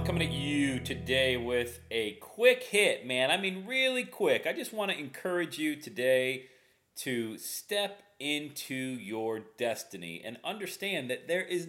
I'm coming at you today with a quick hit, man. I mean, really quick. I just want to encourage you today to step into your destiny and understand that there is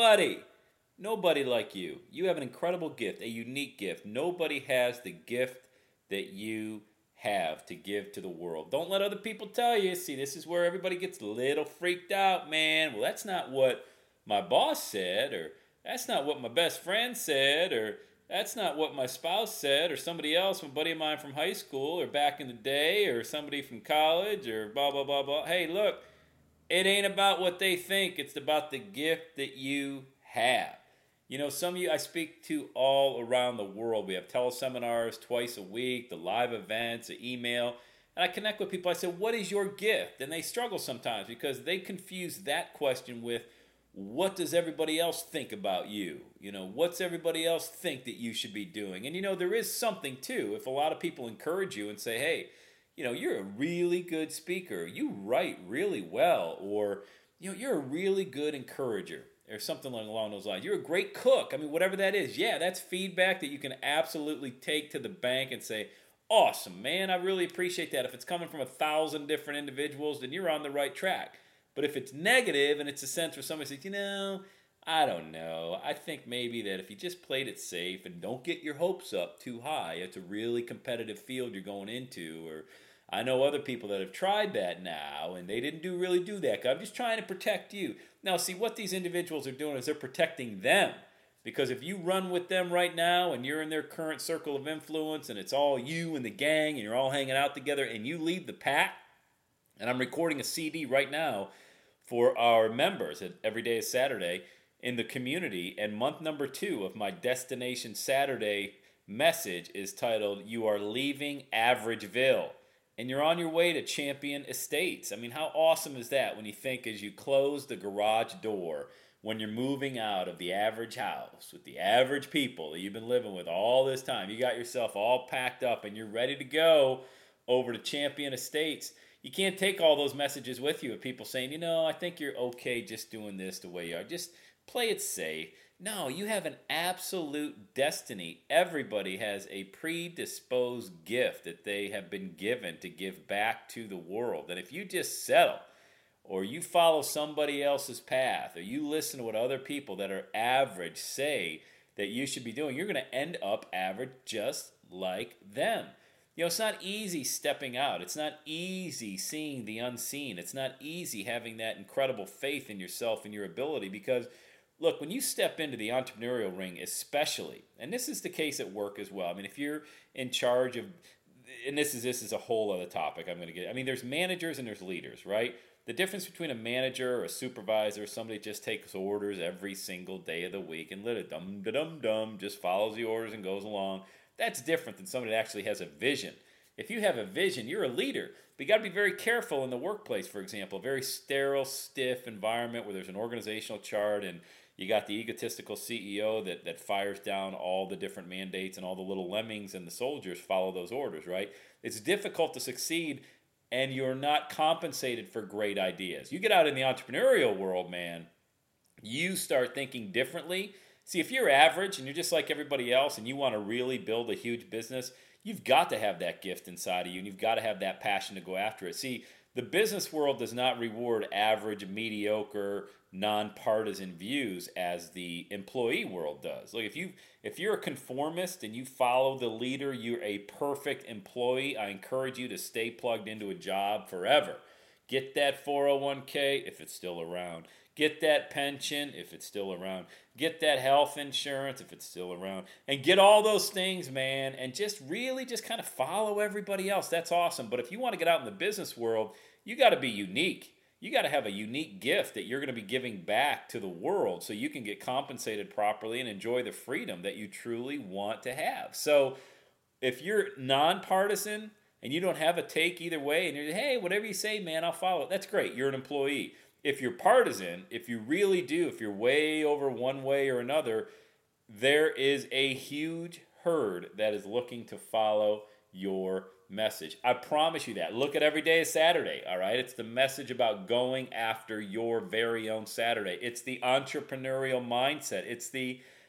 nobody like you. You have an incredible gift, a unique gift. Nobody has the gift that you have to give to the world. Don't let other people tell you. See, this is where everybody gets a little freaked out, man. Well, that's not what my boss said, or that's not what my best friend said, or that's not what my spouse said, or somebody else, a buddy of mine from high school, or back in the day, or somebody from college, or blah, blah, blah, blah. Hey, look, it ain't about what they think. It's about the gift that you have. You know, some of you I speak to all around the world. We have teleseminars twice a week, the live events, the email. And I connect with people. I say, what is your gift? And they struggle sometimes because they confuse that question with, what does everybody else think about you? You know, what's everybody else think that you should be doing? And, you know, there is something, too. If a lot of people encourage you and say, hey, you know, you're a really good speaker. You write really well. Or, you know, you're a really good encourager. Or something along those lines. You're a great cook. I mean, whatever that is. Yeah, that's feedback that you can absolutely take to the bank and say, awesome, man. I really appreciate that. If it's coming from 1,000 different individuals, then you're on the right track. But if it's negative and it's a sense where somebody says, you know, I don't know. I think maybe that if you just played it safe and don't get your hopes up too high, it's a really competitive field you're going into. Or I know other people that have tried that now and they didn't really do that. I'm just trying to protect you. Now, see, what these individuals are doing is they're protecting them. Because if you run with them right now and you're in their current circle of influence and it's all you and the gang and you're all hanging out together and you leave the pack, and I'm recording a CD right now for our members at Every Day is Saturday in the community, and month number 2 of my Destination Saturday message is titled, You Are Leaving Averageville, and you're on your way to Champion Estates. I mean, how awesome is that when you think as you close the garage door, when you're moving out of the average house with the average people that you've been living with all this time, you got yourself all packed up and you're ready to go over to Champion Estates. You can't take all those messages with you of people saying, you know, I think you're okay just doing this the way you are. Just play it safe. No, you have an absolute destiny. Everybody has a predisposed gift that they have been given to give back to the world. And if you just settle, or you follow somebody else's path, or you listen to what other people that are average say that you should be doing, you're going to end up average just like them. You know, it's not easy stepping out. It's not easy seeing the unseen. It's not easy having that incredible faith in yourself and your ability because, look, when you step into the entrepreneurial ring especially, and this is the case at work as well. I mean, if you're in charge of, and this is a whole other topic I'm going to get. I mean, there's managers and there's leaders, right? The difference between a manager or a supervisor or somebody that just takes orders every single day of the week and literally just follows the orders and goes along, that's different than somebody that actually has a vision. If you have a vision, you're a leader. But you got to be very careful in the workplace, for example, a very sterile, stiff environment where there's an organizational chart and you got the egotistical CEO that fires down all the different mandates and all the little lemmings and the soldiers follow those orders, right? It's difficult to succeed and you're not compensated for great ideas. You get out in the entrepreneurial world, man, you start thinking differently. See, if you're average and you're just like everybody else and you want to really build a huge business, you've got to have that gift inside of you and you've got to have that passion to go after it. See, the business world does not reward average, mediocre, nonpartisan views as the employee world does. Look, if you're a conformist and you follow the leader, you're a perfect employee. I encourage you to stay plugged into a job forever. Get that 401k if it's still around. Get that pension if it's still around. Get that health insurance if it's still around. And get all those things, man, and just really just kind of follow everybody else. That's awesome. But if you want to get out in the business world, you got to be unique. You got to have a unique gift that you're going to be giving back to the world so you can get compensated properly and enjoy the freedom that you truly want to have. So if you're nonpartisan and you don't have a take either way and you're, hey, whatever you say, man, I'll follow it. That's great. You're an employee. If you're partisan, if you really do, if you're way over one way or another, there is a huge herd that is looking to follow your message. I promise you that. Look at Every Day is Saturday, all right? It's the message about going after your very own Saturday. It's the entrepreneurial mindset. It's the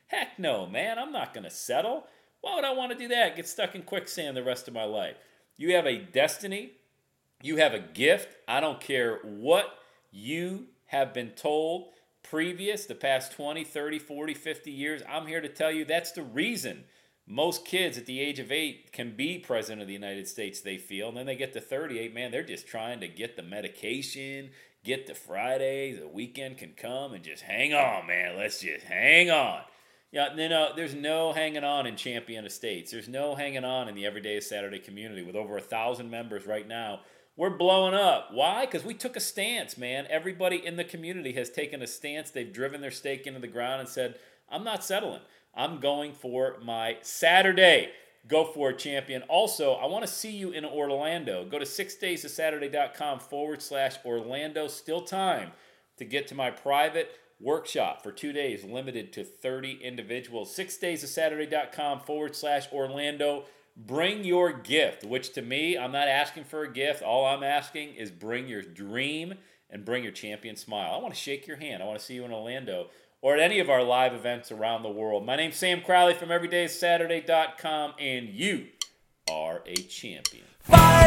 Heck no, man. I'm not going to settle. Why would I want to do that? Get stuck in quicksand the rest of my life. You have a destiny. You have a gift. I don't care what you have been told the past 20, 30, 40, 50 years. I'm here to tell you that's the reason most kids at the age of 8 can be president of the United States, they feel. And then they get to 38, man, they're just trying to get the medication, get to Friday, the weekend can come, and just hang on, man. Let's just hang on. Yeah, there's no hanging on in Champion Estates. There's no hanging on in the Everyday Saturday community with over 1,000 members right now. We're blowing up. Why? Because we took a stance, man. Everybody in the community has taken a stance. They've driven their stake into the ground and said, I'm not settling. I'm going for my Saturday. Go for it, champion. Also, I want to see you in Orlando. Go to 6daysofsaturday.com/Orlando. Still time to get to my private workshop for 2 days, limited to 30 individuals. 6daysofsaturday.com/Orlando. Bring your gift, which to me, I'm not asking for a gift. All I'm asking is bring your dream and bring your champion smile. I want to shake your hand. I want to see you in Orlando or at any of our live events around the world. My name's Sam Crowley from EverydaySaturday.com, and you are a champion. Bye.